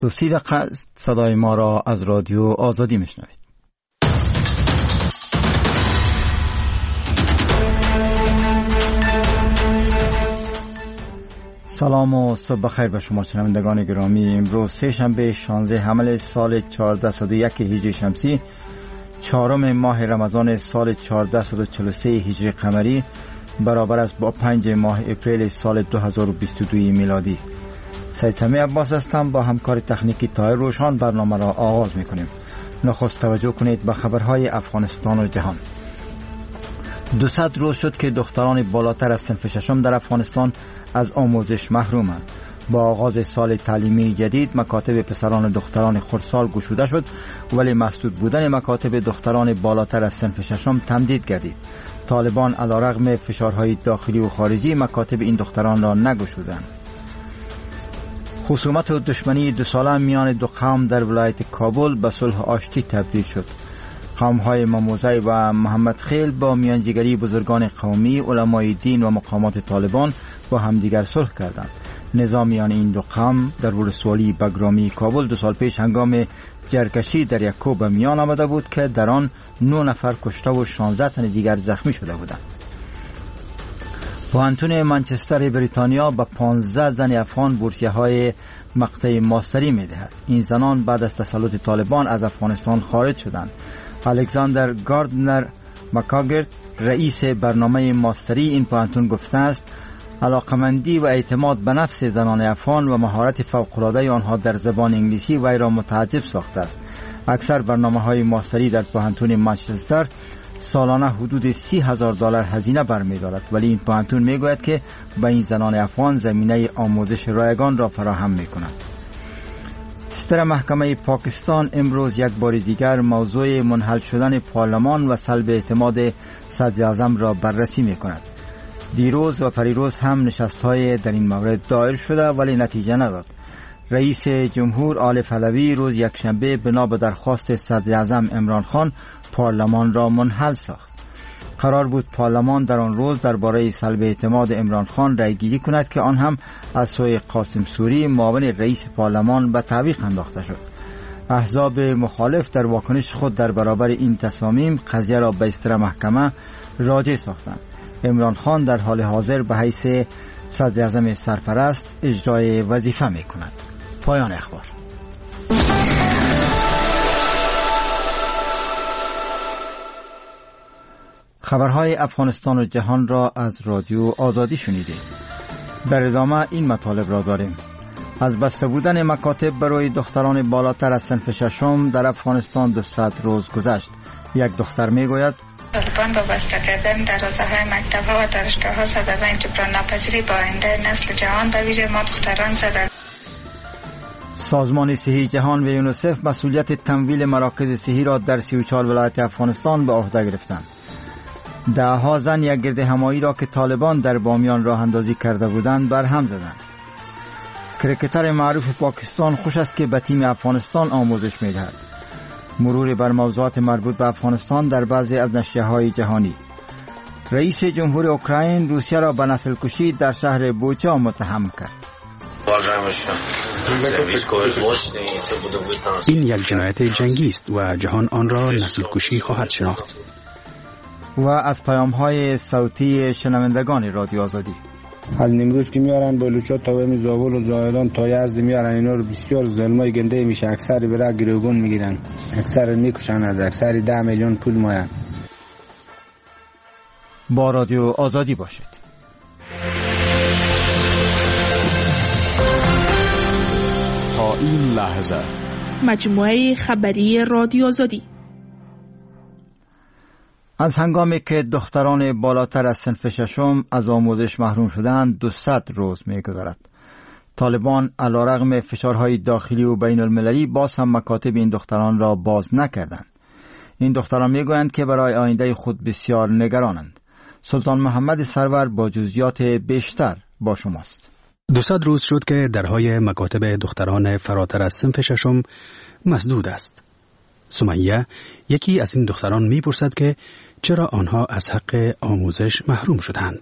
30 دقیقه صدای ما را از رادیو آزادی میشنوید. سلام و صبح بخیر به شما شنوندگان گرامی. امروز سه شنبه 16 حمل سال 1401 هجری شمسی، چهارم ماه رمضان سال 1443 هجری قمری، برابر است با 5 ماه اپریل سال 2022 میلادی. سید سمی عباس هستم. با همکار تکنیکی طاهر روشان برنامه را آغاز میکنیم. نخست توجه کنید به خبرهای افغانستان و جهان. 200 روز شد که دختران بالاتر از صنف ششم در افغانستان از آموزش محرومند. با آغاز سال تعلیمی جدید مکاتب پسران و دختران خردسال گشوده شد، ولی مسدود بودن مکاتب دختران بالاتر از صنف ششم تمدید گردید. طالبان علیرغم فشارهای داخلی و خارجی مکاتب این دختران را نگشودند. خصومت و دشمنی 2 ساله میان دو قوم در ولایت کابل به صلح آشتی تبدیل شد. قوم‌های ماموزی و محمد خیل با میانجیگری بزرگان قومی، علمای دین و مقامات طالبان با همدیگر صلح کردند. نظام میان این دو قوم در ولسوالی بگرامی کابل 2 سال پیش هنگام جرگشی در یک کوه به میان آمده بود که در آن 9 نفر کشته و 16 تن دیگر زخمی شده بودند. پوهنتون منچستر بریتانیا به 15 زن افغان بورسیه‌های مقطع ماستری می‌دهد. این زنان بعد از تسلط طالبان از افغانستان خارج شدند. الکساندر گاردنر مکاگرت، رئیس برنامه ماستری این پوهنتون، گفته است علاقمندی و اعتماد به نفس زنان افغان و مهارت فوق‌العاده آنها در زبان انگلیسی وی را متعجب ساخته است. اکثر برنامه‌های ماستری در پوهنتون منچستر سالانه حدود $30,000 هزینه برمی‌دارد، ولی این پوهنتون می‌گوید که به این زنان افغان زمینه آموزش رایگان را فراهم می‌کند. ستر محکمه پاکستان امروز یک بار دیگر موضوع منحل شدن پارلمان و سلب اعتماد صدر اعظم را بررسی می‌کند. دیروز و پریروز هم نشست‌های در این مورد دایر شده ولی نتیجه نداد. رئیس جمهور عارف علوی روز یکشنبه بنا به درخواست صدر اعظم عمران خان پارلمان را منحل ساخت. قرار بود پارلمان در آن روز درباره سلب اعتماد عمران خان رأی گیری کند که آن هم از سوی قاسم سوری معاون رئیس پارلمان به تعویق انداخته شد. احزاب مخالف در واکنش خود در برابر این تصامیم قضیه را به استر محکمه راجع ساختند. عمران خان در حال حاضر به حیث صدر اعظم سرپرست اجرای وظیفه می کند. پایان اخبار. خبرهای افغانستان و جهان را از رادیو آزادی شنیدید. در ادامه این مطالب را داریم. از بسته بودن مکاتب برای دختران بالاتر از صنف ششم در افغانستان 200 روز گذشت. یک دختر میگوید طالبان با بسته کردن دروازه‌های مکتب‌ها و دانشگاه‌ها سبب جبران ناپذیری با آینده نسل جوان به ویژه ما دختران زدند. سازمان صحی جهان و یونیسف مسئولیت تمویل مراکز صحی را در 34 ولایت افغانستان به عهده گرفتند. ده‌ها زن یک گرد همایی را که طالبان در بامیان راه اندازی کرده بودند برهم زدند. کرکتر معروف پاکستان خوش است که به تیم افغانستان آموزش می‌دهد. مرور بر موضوعات مربوط به افغانستان در بعضی از نشریه‌های جهانی. رئیس جمهور اوکراین روسیه را به نسل کشی در شهر بوچا متهم کرد. این یک جنایت جنگی است و جهان آن را نسل کشی خواهد شناخت. و از پیام‌های صوتی شنوندگان رادیو آزادی. حال نمروز که میارن بلوچات تا به زابل و زاهدان تا یزد میارن، اینا رو بسیار ظلمای گنده میشه. اکثر برای گروگان میگیرن، اکثر میکشند، اکثر 10 میلیون پول ماید. با رادیو آزادی باشید. تا این لحظه مجموعه خبری رادیو آزادی. از هنگامی که دختران بالاتر از صنف ششم از آموزش محروم شدند 200 روز می‌گذرد. طالبان علیرغم فشارهای داخلی و بین المللی باز هم مکاتب این دختران را باز نکردند. این دختران میگویند که برای آینده خود بسیار نگرانند. سلطان محمد سرور با جزئیات بیشتر با شماست. 200 روز شد که درهای مکاتب دختران فراتر از صنف ششم مسدود است. سمیه یکی از این دختران میپرسد که چرا آنها از حق آموزش محروم شدند.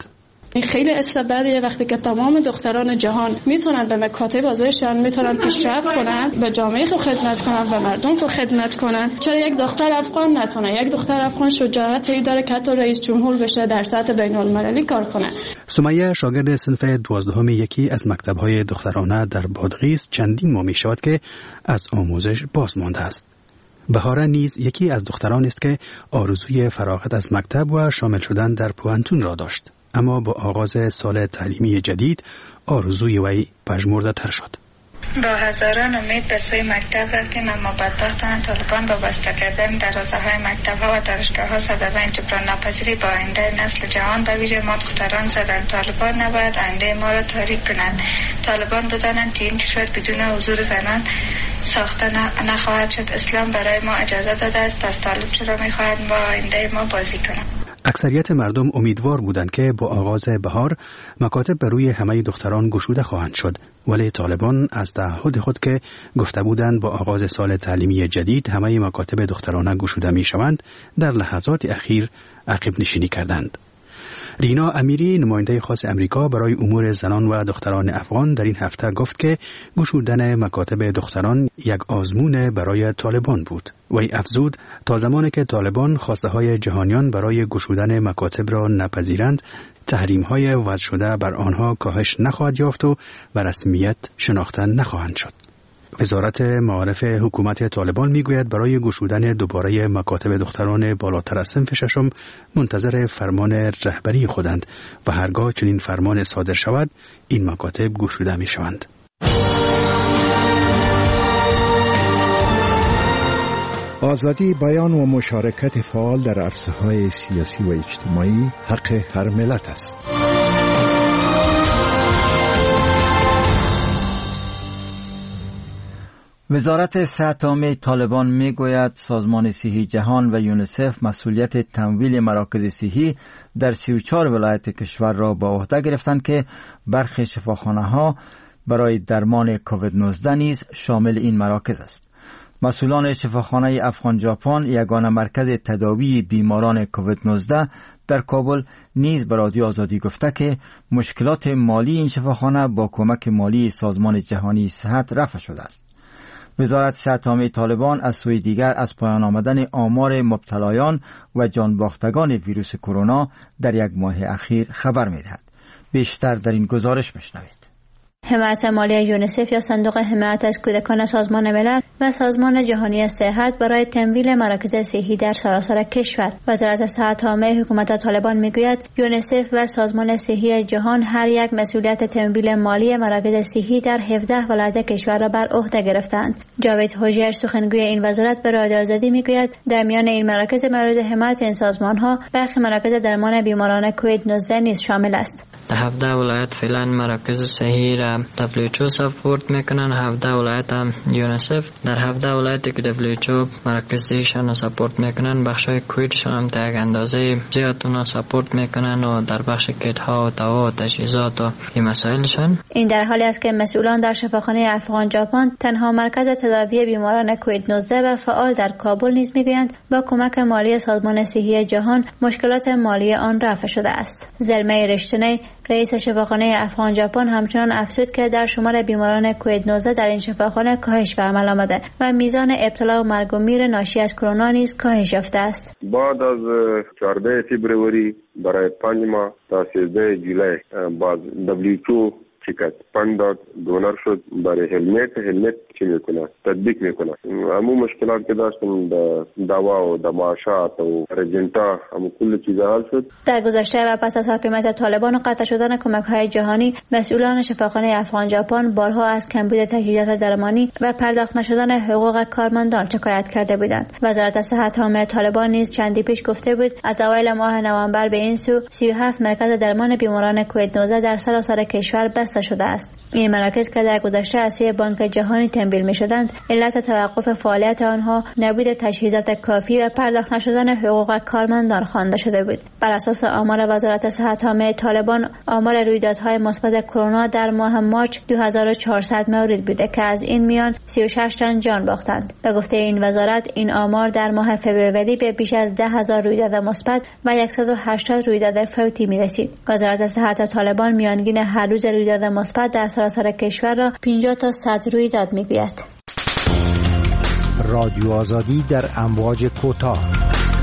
خیلی استبدادیه وقتی که تمام دختران جهان میتونن به مکاتب ازشان میتونن پیشرفت کنن، به جامعه خود خدمت کنن، به مردم خود خدمت کنن. چرا یک دختر افغان نتونه؟ یک دختر افغان شجاعتی داره که حتی رئیس جمهور بشه، در سطح بین المللی کار کنه. سمیه شاگرد صنف 12 یکی از مکتب‌های دخترانه در بادغیس چندین ماه می‌شود که از آموزش باز مانده است. بهاره نیز یکی از دختران است که آرزوی فراغت از مکتب و شامل شدن در پوهنتون را داشت، اما با آغاز سال تعلیمی جدید آرزوی وی پژمرده‌تر شد. با هزاران امید به سوی مکتب رفتیم، اما بدبختانه طالبان با بسته کردن دروازه‌های مکتب‌ها و دانشگاه‌ها سبب جبران ناپذیری با آینده نسل جهان به ویژه ما دختران زدند. طالبان نباید آینده ما را تاریک کنند. طالبان بدانند که این کشور بدون حضور زنان ساخته نخواهد شد. اسلام برای ما اجازه داده است، پس طالب چرا می‌خواهد با آینده ما بازی کنند؟ اکثریت مردم امیدوار بودند که با آغاز بهار مکاتب بر روی همه دختران گشوده خواهند شد، ولی طالبان از تعهد خود که گفته بودند با آغاز سال تعلیمی جدید همه مکاتب دخترانه گشوده می شوند در لحظات اخیر عقب نشینی کردند. رینا امیری نماینده خاص امریکا برای امور زنان و دختران افغان در این هفته گفت که گشودن مکاتب دختران یک آزمون برای طالبان بود. وی افزود تا زمانی که طالبان خواسته های جهانیان برای گشودن مکاتب را نپذیرند، تحریم های وضع شده بر آنها کاهش نخواهد یافت و به رسمیت شناخته نخواهند شد. وزارت معارف حکومت طالبان میگوید برای گشودن دوباره مکاتب دختران بالاتر از صنف ششم منتظر فرمان رهبری خودند و هرگاه چنین فرمان صادر شود این مکاتب گشوده می شوند. آزادی بیان و مشارکت فعال در عرصه‌های سیاسی و اجتماعی حق هر ملت است. وزارت صحت عامه طالبان میگوید سازمان صحی جهان و یونیسف مسئولیت تمویل مراکز صحی در 34 ولایت کشور را به عهده گرفتند که برخی شفاخانه‌ها برای درمان کووید 19 نیز شامل این مراکز است. مسئولان شفاخانه افغان ژاپن یگانه مرکز تداوی بیماران کووید 19 در کابل نیز به رادیو آزادی گفته که مشکلات مالی این شفاخانه با کمک مالی سازمان جهانی صحت رفع شده است. وزارت صحت عامه طالبان از سوی دیگر از پایان آمدن آمار مبتلایان و جانباختگان ویروس کرونا در یک ماه اخیر خبر می‌دهد. بیشتر در این گزارش بشنوید. حمایت مالی یونیسف یا صندوق حمایت از کودکان سازمان ملل و سازمان جهانی صحت برای تمویل مراکز صحی در سراسر کشور. وزارت صحت عامه حکومت طالبان میگوید یونیسف و سازمان صحی جهان هر یک مسئولیت تمویل مالی مراکز صحی در 17 ولایت کشور را بر عهده گرفتند. جاوید حجیج سخنگوی این وزارت به رادیو آزادی میگوید در میان این مراکز مورد حمایت این سازمان‌ها برخی مراکز درمان بیماران کووید 19 نیز شامل است. در 17 ولایت فعلا مراکز صحی را WHO سپورت میکنن، 17 ولایت هم یونیسف. در 17 ولایتی که WHO مراکز صحیشان را سپورت میکنن بخشای کوویدشان هم تا یک اندازه زیاد اونا سپورت میکنن و در بخش کیت ها و دوا و تجهیزات و این مسائلشان. این در حالی است که مسئولان در شفاخانه افغان ژاپن تنها مرکز تداوی بیماران کووید 19 و فعال در کابل نیز میگویند با کمک مالی سازمان صحی جهان مشکلات مالی آن رفع شده است. زلمه رشتنی رئیس شفاخانه افغان ژاپن همچنان افزود که در شمار بیماران کووید 19 در این شفاخانه کاهش به عمل آمده و میزان ابتلا و مرگ و میر ناشی از کرونا نیز کاهش یافته است. بعد از 14 فبروری برای 5 ماه تا 13 جولای باز WHO چیکت فند داد، دونر شد برای هلمت چی میکنه تطبیق میکنه. همون مشکلات که داشتن دوا و معاشات و رجنتا همون کل چیزا حل شد. در گذشته و پس از حاکمیت طالبان و قطع شدن کمک‌های جهانی مسئولان شفاخانه افغان ژاپن بارها از کمبود تجهیزات درمانی و پرداخت نشدن حقوق کارمندان شکایت کرده بودند. وزارت صحت عامه طالبان نیز چندی پیش گفته بود از اوایل ماه نوامبر به این سو 37 مرکز درمان بیماران کووید 19 در سراسر کشور بسته شده است. این مراکز که در گذشته از سوی بانک جهانی تامین تمویل می شدند، علت توقف فعالیت آنها نبود تجهیزات کافی و پرداخت نشدن حقوق کارمندان خوانده شده بود. بر اساس آمار وزارت صحت عامه طالبان، آمار رویدادهای مثبت کرونا در ماه مارچ 2400 مورد بوده که از این میان 36 تن جان باختند. به گفته این وزارت، این آمار در ماه فوریه به بیش از 10,000 رویداد مثبت و 180 رویداد فوتی می رسید. وزارت صحت طالبان میانگین هر روز رویداد مثبت در سراسر کشور را 50 تا 100 رویداد می گوید. رادیو آزادی در امواج کوتاه.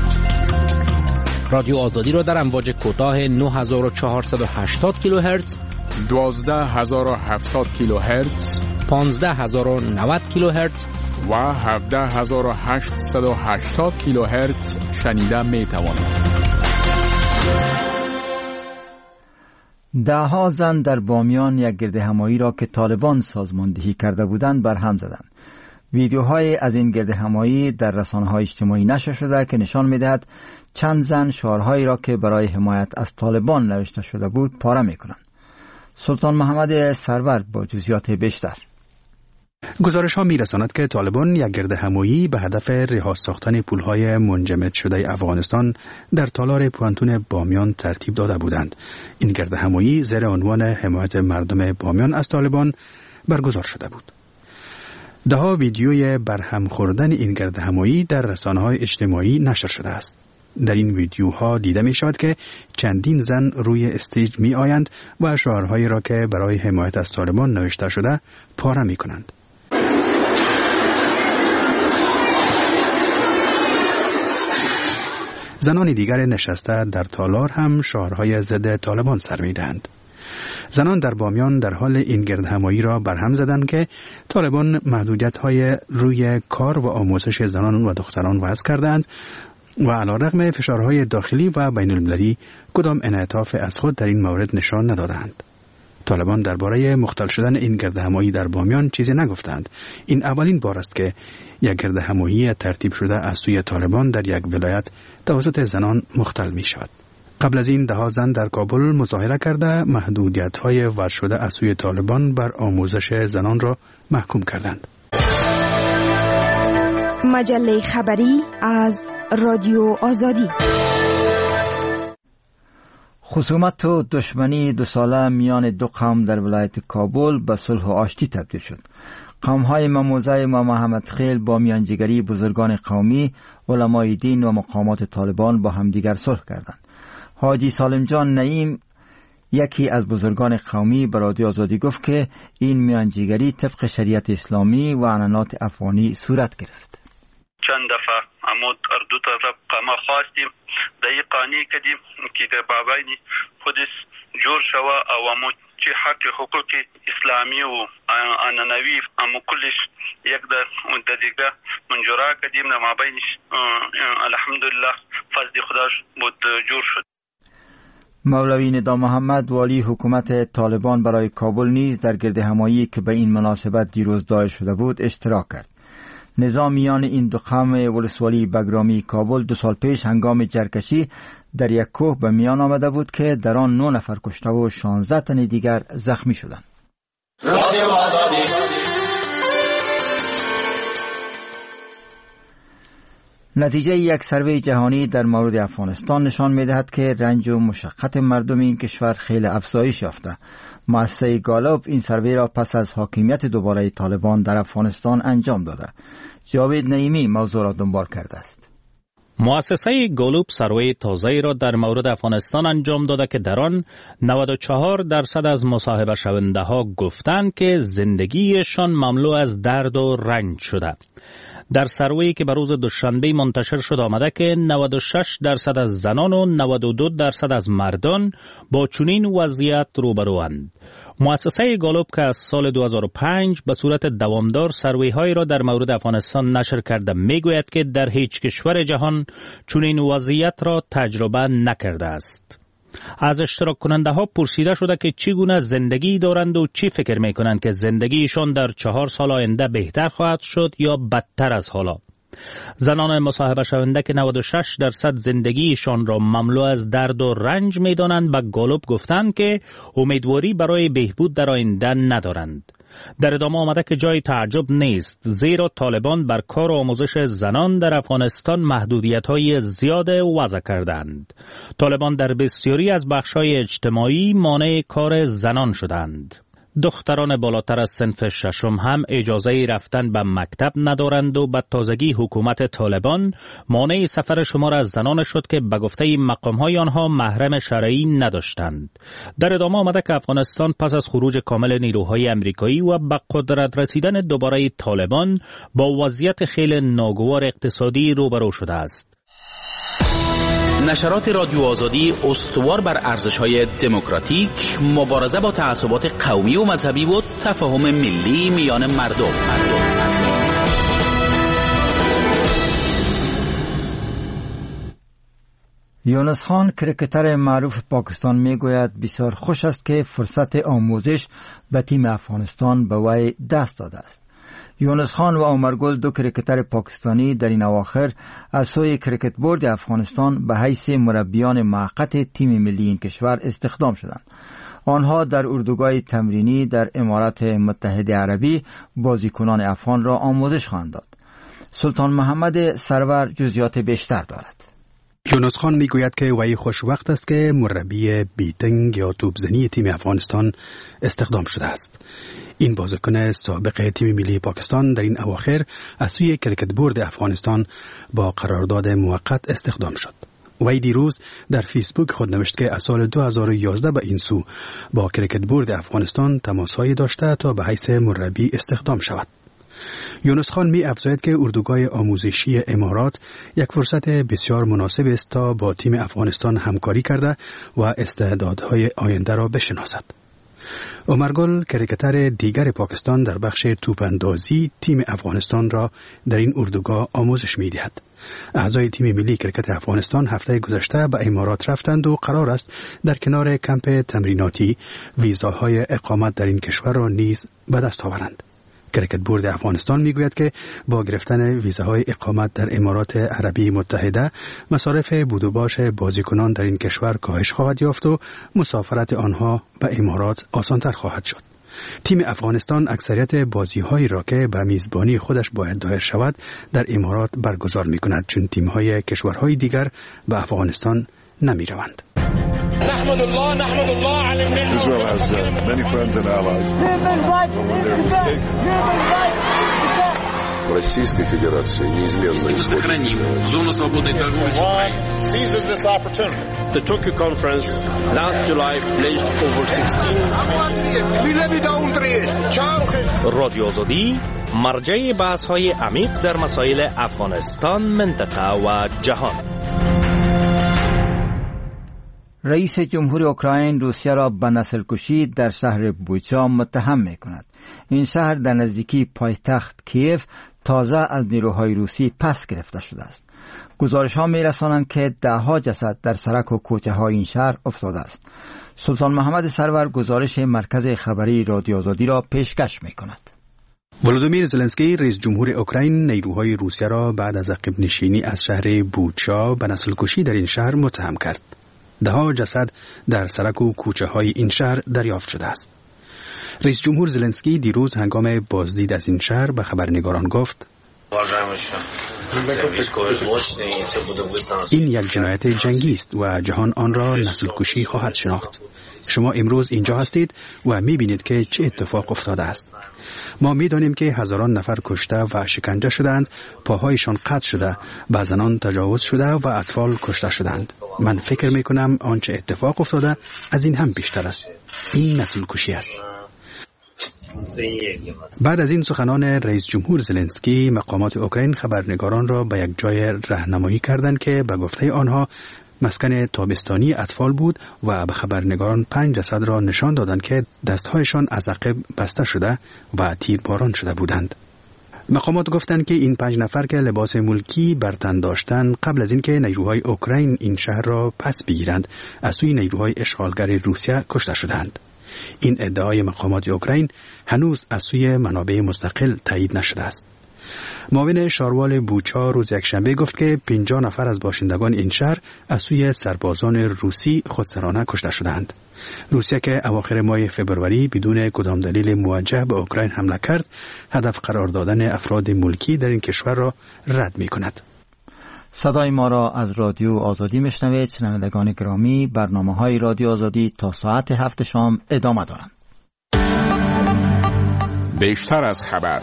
رادیو آزادی را در امواج کوتاه 9480 کیلوهرتز، 12070 کیلوهرتز، 15090 کیلوهرتز و 17880 کیلوهرتز شنیده می توانید. ده‌ها زن در بامیان یک گردهمایی را که طالبان سازماندهی کرده بودند برهم زدند. ویدیوهای از این گردهمایی در رسانه‌های اجتماعی نشر شده که نشان می‌دهد چند زن شعارهایی را که برای حمایت از طالبان نوشته شده بود پاره می‌کنند. سلطان محمد سرور با جزئیات بیشتر. گزارش ها می رساند که طالبان یک گردهمایی به هدف رها ساختن پولهای منجمد شده افغانستان در تالار پوانتون بامیان ترتیب داده بودند. این گردهمایی زیر عنوان حمایت مردم بامیان از طالبان برگزار شده بود. ده‌ها ویدیوی برهم خوردن این گردهمایی در رسانه‌های اجتماعی نشر شده است. در این ویدیوها دیده می شود که چندین زن روی استیج می آیند و شعارهایی را که برای حمایت از طالبان نوشته شده پاره می کنند. زنان دیگر نشسته در تالار هم شعارهای ضد طالبان سر می دهند. زنان در بامیان در حال این گردهمایی را برهم زدند که طالبان محدودیت‌های روی کار و آموزش زنان و دختران وضع کردند و علیرغم فشارهای داخلی و بین المللی کدام انعطاف از خود در این مورد نشان ندادند. طالبان درباره مختل شدن این گردهمایی در بامیان چیزی نگفتند. این اولین بار است که یک گردهمایی ترتیب شده از سوی طالبان در یک ولایت توسط زنان مختل می شود. قبل از این ده‌ها زن در کابل مظاهره کرده محدودیت‌های وضع شده از سوی طالبان بر آموزش زنان را محکوم کردند. مجله خبری از رادیو آزادی. خصومت و دشمنی 2 ساله میان دو قوم در ولایت کابل به صلح و آشتی تبدیل شد. قوم‌های مموزه امام محمد خیل با میانجیگری بزرگان قومی، علمای دین و مقامات طالبان با همدیگر صلح کردند. حاجی سالم جان نعیم، یکی از بزرگان قومی، به رادیو آزادی گفت که این میانجیگری طبق شریعت اسلامی و عنعنات افغانی صورت گرفت. چند دفعه عمود اردو طرف قما خواستیم در این قانی کدیم که در بابایی خودش جور شوه او امو چه حق حقوق اسلامی و عنعنوی امو کلش یک در دیگه منجورا کدیم در مابینش الحمدلله فضل خداش بود جور شد. مولوی ندا محمد، والی حکومت طالبان برای کابل، نیز در گردهمایی که به این مناسبت دیروز دایر شده بود اشتراک کرد. نظام میان این دو قوم ولسوالی بگرامی کابل 2 سال پیش هنگام جرکشی در یک کوه به میان آمده بود که در آن 9 نفر کشته و 16 تن دیگر زخمی شدند. نتیجه یک سروی جهانی در مورد افغانستان نشان می‌دهد که رنج و مشقت مردم این کشور خیلی افزایش یافته. مؤسسه گالوب این سروی را پس از حاکمیت دوباره طالبان در افغانستان انجام داده. جاوید نعیمی موضوع را دنبال کرده است. مؤسسه گالوب سروی تازه‌ای را در مورد افغانستان انجام داده که در آن 94% از مصاحبه شونده‌ها گفتند که زندگیشان مملو از درد و رنج شده. در سروی که به روز دوشنبه منتشر شد آمده که 96% از زنان و 92% از مردان با چنین وضعیت روبروند. مؤسسه گالوب که از سال 2005 به صورت دوامدار سروی‌هایی را در مورد افغانستان نشر کرده میگوید که در هیچ کشور جهان چنین وضعیت را تجربه نکرده است. از اشتراک کننده ها پرسیده شده که چگونه زندگی دارند و چی فکر می کنند که زندگیشان در 4 سال آینده بهتر خواهد شد یا بدتر از حالا. زنان مصاحبه شونده که 96% زندگیشان را مملو از درد و رنج می‌دانند به گالوب گفتند که امیدواری برای بهبود در آینده ندارند. در ادامه آمده که جای تعجب نیست، زیرا طالبان بر کار آموزش زنان در افغانستان محدودیت‌های زیاد وضع کردند. طالبان در بسیاری از بخش‌های اجتماعی مانع کار زنان شدند. دختران بالاتر از صنف ششم هم اجازه رفتن به مکتب ندارند و به تازگی حکومت طالبان مانع سفر شمار از زنان شد که به گفته مقام‌های آنها محرم شرعی نداشتند. در ادامه آمده که افغانستان پس از خروج کامل نیروهای امریکایی و به قدرت رسیدن دوباره طالبان با وضعیت خیلی ناگوار اقتصادی روبرو شده است. نشرات رادیو آزادی استوار بر ارزش‌های دموکراتیک، مبارزه با تعصبات قومی و مذهبی و تفاهم ملی میان مردم. یونس خان کرکتر معروف پاکستان میگوید بسیار خوش است که فرصت آموزش به تیم افغانستان به وی دست داده است. یونس خان و عمر گل دو کرکتر پاکستانی در این اواخر از سوی کرکت بورد افغانستان به حیث مربیان موقت تیم ملی این کشور استخدام شدند. آنها در اردوگاه تمرینی در امارات متحده عربی بازیکنان افغان را آموزش خواهند داد. سلطان محمد سرور جزئیات بیشتر دارد. یونس خان میگوید که وی خوشوقت است که مربی بیتنگ یا توپزنی تیم افغانستان استخدام شده است. این بازیکن سابق تیم ملی پاکستان در این اواخر از سوی کرکت بورد افغانستان با قرارداد موقت استخدام شد. وی دیروز در فیسبوک خود نوشت که از سال 2011 به این سو با کرکت بورد افغانستان تماس‌هایی داشته تا به حیث مربی استخدام شود. یونس خان می افزاید که اردوگاه آموزشی امارات یک فرصت بسیار مناسب است تا با تیم افغانستان همکاری کرده و استعدادهای آینده را بشناسد. عمر گل کرکتر دیگر پاکستان در بخش توپاندازی تیم افغانستان را در این اردوگاه آموزش می دهد. اعضای تیم ملی کرکت افغانستان هفته گذشته به امارات رفتند و قرار است در کنار کمپ تمریناتی ویزاهای اقامت در این کشور را نیز به دست آورند. کرکت بورد افغانستان میگوید که با گرفتن ویزاهای اقامت در امارات عربی متحده مصارف بود و باش بازیکنان در این کشور کاهش خواهد یافت و مسافرت آنها به امارات آسانتر خواهد شد. تیم افغانستان اکثریت بازی‌هایی را که به میزبانی خودش باید دایر شود در امارات برگزار می‌کند، چون تیم‌های کشورهای دیگر به افغانستان نمی‌روند. نحمد الله على النعمة. Israel has many friends and allies. When they're mistaken. Российской Федерации неизменно сохраним зону свободной торговли. Seizes this opportunity. The Tokyo conference last July pledged over 16 رادیو آزادی مرجع بحث‌های عمیق در مسائل افغانستان، منطقه و جهان. رئیس جمهور اوکراین روسیه را به نسل کشی در شهر بوچا متهم می کند. این شهر در نزدیکی پایتخت کیف تازه از نیروهای روسی پس گرفته شده است. گزارش ها می رسانند که دهها جسد در سرک و کوچه های این شهر افتاده است. سلطان محمد سرور گزارش مرکز خبری رادیو آزادی را پیشکش می کند. ولودیمیر زلنسکی رئیس جمهور اوکراین نیروهای روسیه را بعد از عقب نشینی از شهر بوچا به نسل کشی در این شهر متهم کرد. دهها جسد در سرک و کوچه های این شهر دریافت شده است. رئیس جمهور زلنسکی دیروز هنگام بازدید از این شهر به خبرنگاران گفت این یک جنایت جنگی است و جهان آن را نسل کشی خواهد شناخت. شما امروز اینجا هستید و می‌بینید که چه اتفاق افتاده است. ما می‌دانیم که هزاران نفر کشته و شکنجه شدند، پاهایشان قطع شده، به زنان تجاوز شده و اطفال کشته شدند. من فکر می‌کنم آنچه اتفاق افتاده از این هم بیشتر است. این نسل کشی است. بعد از این سخنان رئیس جمهور زلنسکی، مقامات اوکراین خبرنگاران را به یک جای راهنمایی کردند که به گفته آنها مسکن تابستانی اطفال بود و به خبرنگاران 5 جسد را نشان دادند که دستهایشان از عقب بسته شده و تیرباران شده بودند. مقامات گفتند که این 5 نفر که لباس ملکی بر تن داشتند قبل از اینکه نیروهای اوکراین این شهر را پس بگیرند از سوی نیروهای اشغالگر روسیه کشته شدند. این ادعای مقامات اوکراین هنوز از سوی منابع مستقل تایید نشده است. معاون شاروال بوچا روز یکشنبه گفت که 50 نفر از باشندگان این شهر از سوی سربازان روسی خودسرانه کشته شدند. روسیه که اواخر ماه فبروری بدون کدام دلیل موجه به اوکراین حمله کرد، هدف قرار دادن افراد ملکی در این کشور را رد می کند. صدای ما را از رادیو آزادی میشنوید. شنوندگان گرامی، برنامه‌های رادیو آزادی تا ساعت 7 شام ادامه دارند. بیشتر از خبر.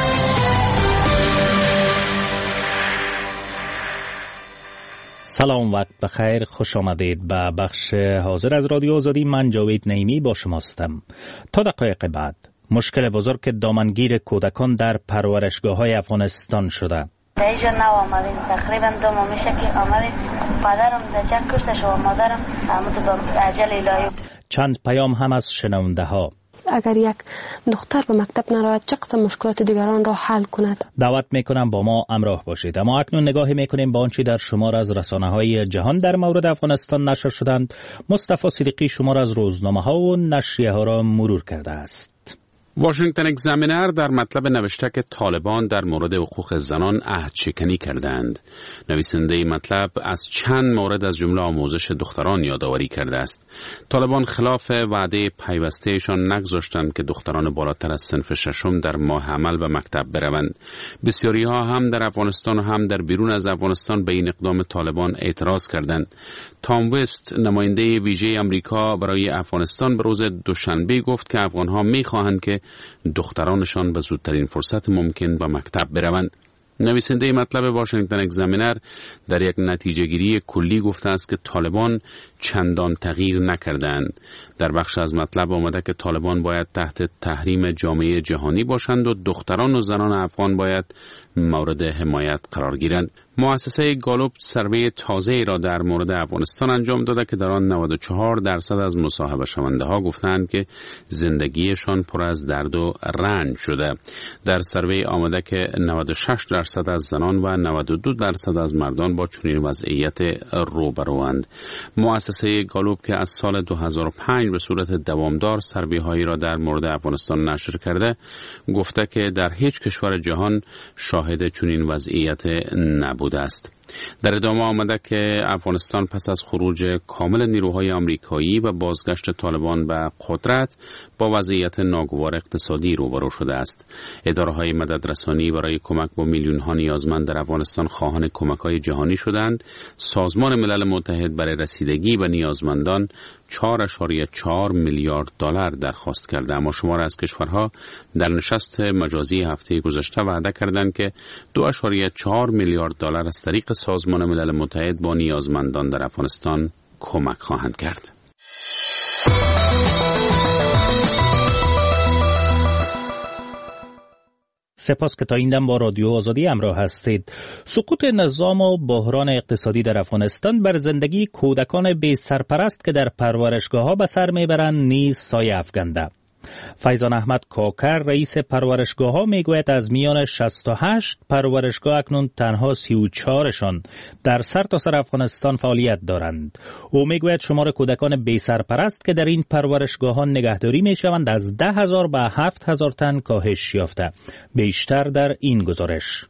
سلام، وقت بخیر، خوش آمدید به بخش حاضر از رادیو آزادی. من جاوید نعیمی با شماستم. تا دقایق بعد مشکل بزرگ دامنگیر کودکان در پرورشگاه‌های افغانستان شده. اینجا نو آمدیم، تقریبا 2 ماه میشه که آمدیم. پدرم در جنگ کشته شد و مادرم به اجل الهی. چند پیام هم از شنونده ها. اگر یک دختر به مکتب نرود چه قسم مشکلات دیگران را حل کند؟ دعوت میکنم با ما همراه باشید. اما اکنون نگاهی میکنیم با آنچه در شمار از رسانه‌های جهان در مورد افغانستان نشر شدند. مصطفی صدیقی شمار از روزنامه‌ها و نشریه‌ها را مرور کرده است. واشنگتن اگزامینر در مطلب نوشته که طالبان در مورد حقوق زنان عهدشکنی کردند. نویسنده مطلب از چند مورد از جمله آموزش دختران یادآوری کرده است. طالبان خلاف وعده پیوستهشان نگذاشتند که دختران بالاتر از صنف ششم در ماه عمل به مکتب بروند. بسیاری ها هم در افغانستان و هم در بیرون از افغانستان به این اقدام طالبان اعتراض کردند. تام وست، نماینده ویژه آمریکا برای افغانستان، به روز دوشنبه گفت که افغان‌ها می‌خواهند که دخترانشان به زودترین فرصت ممکن به مکتب بروند. نویسنده مطلب واشنگتن اگزامینر در یک نتیجه گیری کلی گفته است که طالبان چندان تغییر نکردند. در بخش از مطلب آمده که طالبان باید تحت تحریم جامعه جهانی باشند و دختران و زنان افغان باید مورد حمایت قرار گیرند. مؤسسه گالوب سروی تازه‌ای را در مورد افغانستان انجام داده که در آن 94% از مصاحبه شونده ها گفتند که زندگیشان پر از درد و رنج شده. در سروی آمده که 96% از زنان و 92% از مردان با چنین وضعیت روبروند. مؤسسه گالوب که از سال 2005 به صورت دوامدار سروی هایی را در مورد افغانستان نشر کرده، گفته که در هیچ کشور جهان شاهد چنین وضعیت نبوده است. در ادامه آمده که افغانستان پس از خروج کامل نیروهای آمریکایی و بازگشت طالبان به قدرت با وضعیت ناگوار اقتصادی روبرو شده است. اداره‌های مددرسانی برای کمک با میلیون‌ها نیازمند در افغانستان خواهان کمک‌های جهانی شدند. سازمان ملل متحد برای رسیدگی به نیازمندان 4.4 میلیارد دلار درخواست کرده، اما شمار از کشورها در نشست مجازی هفته گذشته وعده کردند که 2.4 میلیارد دلار از طریق سازمان ملل متحد با نیازمندان در افغانستان کمک خواهند کرد. سپاس که تا این دم با رادیو آزادی همراه هستید. سقوط نظام و بحران اقتصادی در افغانستان بر زندگی کودکان بی سرپرست که در پرورشگاه‌ها به سر میبرند نیز سایه افکنده. فیضان احمد کاکر رئیس پرورشگاه‌ها میگوید از میان 68 پرورشگاه اکنون تنها 34شان در سرتاسر افغانستان فعالیت دارند. او میگوید شمار کودکان بی سرپرست که در این پرورشگاه‌ها نگهداری میشوند از 10,000 به 7,000 تن کاهش یافته. بیشتر در این گزارش.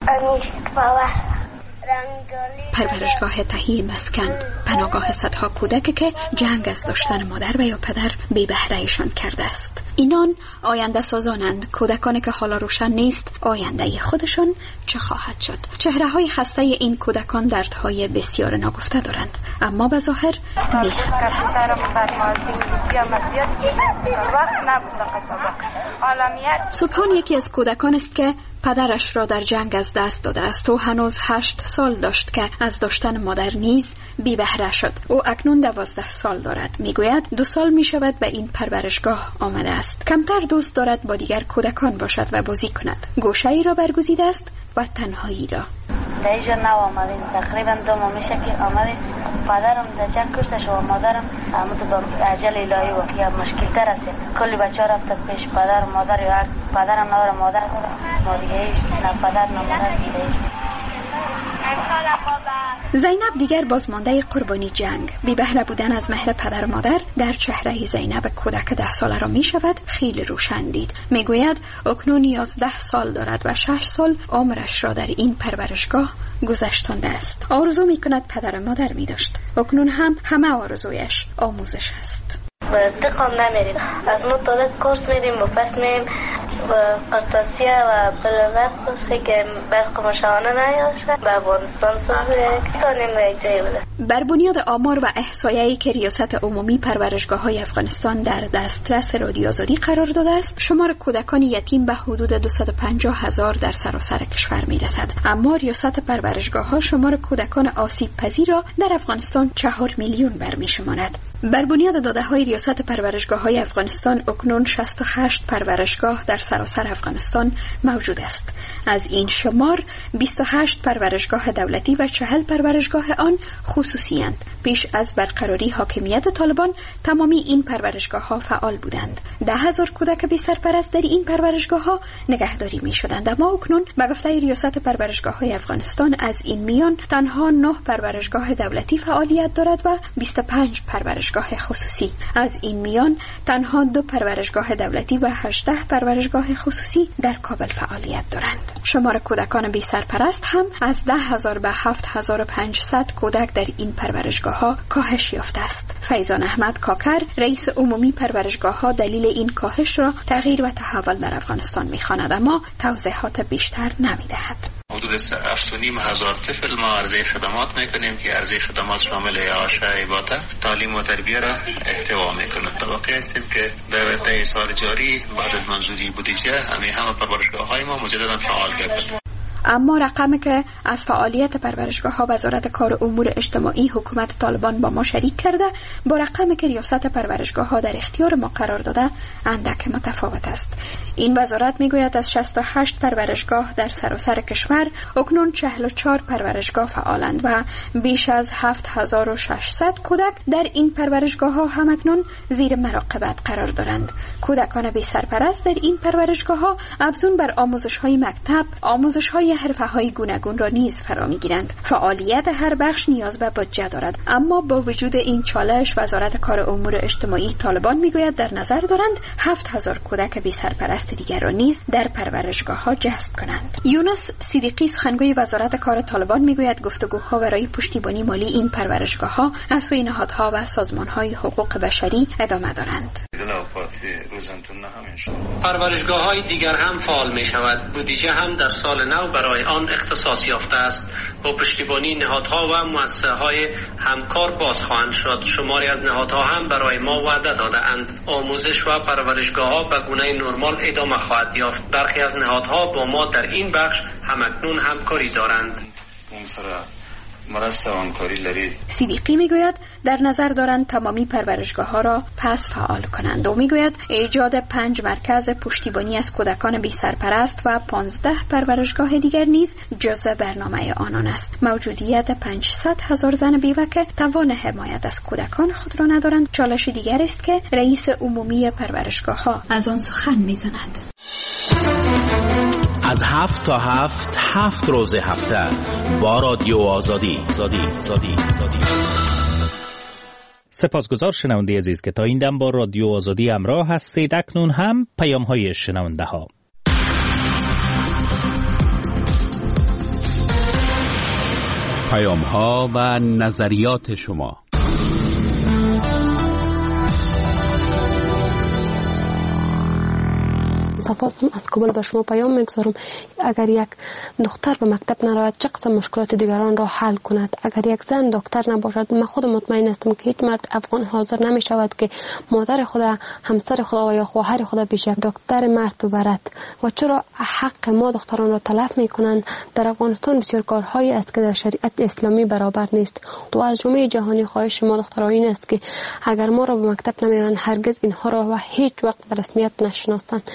پرورشگاه تهیه مسکن، پناهگاه صدها کودک که جنگ از داشتن مادر و یا پدر بی بهره‌شان کرده است. اینان آینده سازانند. کودکانی که حالا روشن نیست آینده خودشان چه خواهد شد. چهره‌های خسته این کودکان دردهای بسیار ناگفته دارند، اما به ظاهر می‌خندند. سبحان یکی از کودکان است که پدرش را در جنگ از دست داده است و هنوز 8 سال داشت که از داشتن مادر نیز بی بهره شد. او اکنون 12 سال دارد. میگوید 2 سال می شود به این پرورشگاه آمده است. کمتر دوست دارد با دیگر کودکان باشد و بازی کند. گوشه ای را برگزیده است و تنهایی را. در اینجا نو آمدیم، تقریبا 2 ماه میشه که آمدیم. پدرم در جنگ کشته شد و مادرم به اجل الهی و مشکل تر است. کلی بچه رفت پیش پدر مادر، یا پدرم نداره مادر ما دیگه نه پدر نه مادر دیگه. زینب دیگر بازمانده قربانی جنگ، بی بهره بودن از مهر پدر و مادر در چهره زینب کودک 10 ساله را می شود خیلی روشن دید. می گوید اکنون 11 سال دارد و 6 سال عمرش را در این پرورشگاه گذشتانده است. آرزو می کند پدر و مادر می داشت. اکنون هم همه آرزویش آموزش است. دقم نمیریم، از نو تازه کورس میریم و پس میریم و قرطاسیه و بلوت که برق مشاهانه نیاشه به افغانستان سازه تانیم به یک جایی بده. بر بنیاد آمار و احصایه‌ای که ریاست عمومی پرورشگاه‌های افغانستان در دسترس رادیو آزادی قرار داده است، شمار کودکان یتیم به حدود 250,000 در سراسر کشور میرسد. اما ریاست پرورشگاه‌ها شمار کودکان آسیب پذیر را در افغانستان 4 میلیون برمی‌شمارد. بر بنیاد داده‌های ریاست پرورشگاه‌های افغانستان اکنون 68 پرورشگاه در سراسر افغانستان موجود است. از این شمار 28 پرورشگاه دولتی و 40 پرورشگاه آن خصوصی اند. پیش از برقراری حاکمیت طالبان تمامی این پرورشگاه‌ها فعال بودند. 10,000 کودک بی سرپرست در این پرورشگاه‌ها نگهداری می‌شدند، اما اکنون به گفته ریاست پرورشگاه‌های افغانستان از این میان تنها 9 پرورشگاه دولتی فعالیت دارد و 25 پرورشگاه خصوصی. از این میان تنها 2 پرورشگاه دولتی و 18 پرورشگاه خصوصی در کابل فعالیت دارند. شمار کودکان بی سرپرست هم از 10,000 به 7,500 کودک در این پرورشگاه‌ها کاهش یافته است. فیضان احمد کاکر رئیس عمومی پرورشگاه‌ها دلیل این کاهش را تغییر و تحول در افغانستان می‌خواند، اما توضیحات بیشتر نمی‌دهد. حدود 7,500 طفل ما عرضه خدمات میکنیم که عرضه خدمات شامل اعاشه، عبادت، تعلیم و تربیه را احتوا میکنه. توقع هستیم که در طی سال جاری بعد از منظوری بودجه همه پرورشگاه‌های ما مجددا فعال گردد. اما رقمی که از فعالیت پرورشگاه‌ها وزارت کار امور اجتماعی حکومت طالبان با ما شریک کرده با رقمی که ریاست پرورشگاه‌ها در اختیار ما قرار داده اندک متفاوت است. این وزارت میگوید از 68 پرورشگاه در سراسر کشور اکنون 44 پرورشگاه فعالند و بیش از 7,600 کودک در این پرورشگاه‌ها همکنون زیر مراقبت قرار دارند. کودکان بی سرپرست در این پرورشگاه‌ها افزون بر آموزش‌های مکتب، آموزش‌های حرفه‌های گوناگون را نیز فرا می‌گیرند. فعالیت هر بخش نیاز به بودجه دارد، اما با وجود این چالش وزارت کار امور اجتماعی طالبان میگوید در نظر دارند 7,000 کودک بی سرپرست دیگر را نیز در پرورشگاه‌ها جذب کنند. یونس صدیقی سخنگوی وزارت کار طالبان میگوید گفتگوها برای پشتیبانی مالی این پرورشگاه‌ها از سوی نهادها و سازمان‌های حقوق بشری ادامه دارند. پرورشگاه‌های دیگر هم فعال می‌شود. بودجه هم در سال نو برای آن اختصاص یافته است. با پشتیبانی نهادها و مؤسسه‌های همکار باز خواهند شد. شماری از نهادها هم برای ما وعده داده‌اند. آموزش و پرورشگاه‌ها به گونه نرمال ادامه خواهد یافت. برخی از نهادها با ما در این بخش همکنون همکاری دارند. صدیقی میگوید در نظر دارند تمامی پرورشگاه‌ها را پس فعال کنند و میگوید ایجاد 5 مرکز پشتیبانی از کودکان بی سرپرست و 15 پرورشگاه دیگر نیز جزء برنامه آنان است. موجودیت 500,000 زن بیوه که توان حمایت از کودکان خود را ندارند چالش دیگر است که رئیس عمومی پرورشگاه‌ها از آن سخن میزند. از 7 تا 7 روز هفته با رادیو آزادی. سپاسگزار شنونده عزیز که تا این دم با رادیو آزادی همراه هستید. اکنون هم پیام های شنونده ها. پیام ها و نظریات شما. صفاتم از کابل به شما پیام میگذارم. اگر یک دختر به مکتب نرود چه قسم مشکلات دیگران را حل کند؟ اگر یک زن دکتر نباشد، من خود مطمئن هستم که هیچ مرد افغان حاضر نمی شود که مادر خود، همسر خود و یا خواهر خود پیش یک دکتر مرد ببرد. و چرا حق ما دختران را تلف میکنند؟ در افغانستان بسیار کارهایی است که در شریعت اسلامی برابر نیست. تو از جامعه جهانی خواهش ما دختران این است که اگر ما را به مکتب نمیبرند هرگز اینها را و هیچ وقت به رسمیت نشناسند.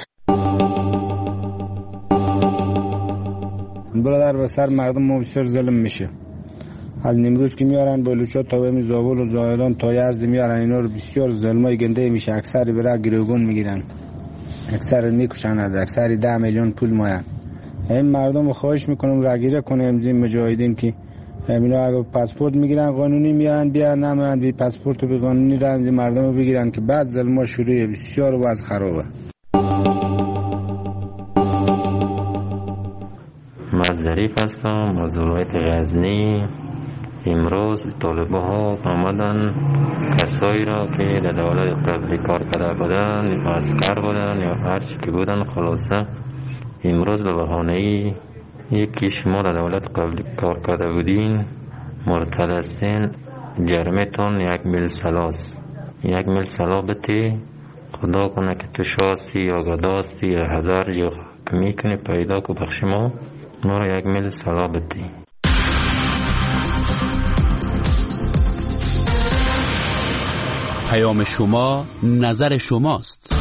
برادر به سر مردم ما بسیار ظلم میشه. از نمروز که میارن بلوچات تا به زابل و زاهدان تا یزد میارن، اینا رو بسیار ظلمای گنده میشه. اکثر برای گروگان میگیرن، اکثر میکشند، اکثر 10 میلیون پول ماین. این مردم خواهش میکنم رگیره کنیم زین مجاهدین که اینا اگه پاسپورت میگیرن قانونی میان بیان نمیان بی پاسپورت و بی قانونی رنج مردم رو بگیرن که بعد ظلم شروع بسیار وضع خرابه. من ظریف هستم از ولایت غزنی. امروز طالبان ها آمدن کسایی را که در دولت قبلی کار کرده بودن یا عسکر بودن یا هر چی که بودن، خلاصه امروز به بهانه یکی شما در دولت قبلی کار کرده بودین مرتد هستین، جرمتون 1 میل سلاست. 1 میل سلا بتی، خدا کنه که تو شاستی یا گداستی یا هزار یا میکنی پیدا که بخش ما را 1 میل سلا بتی. پیام شما نظر شماست.